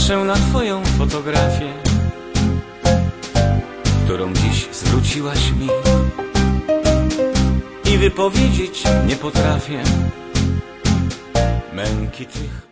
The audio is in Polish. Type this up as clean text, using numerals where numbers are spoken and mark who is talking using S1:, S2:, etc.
S1: Patrzę na twoją fotografię, którą dziś zwróciłaś mi, i wypowiedzieć nie potrafię męki tych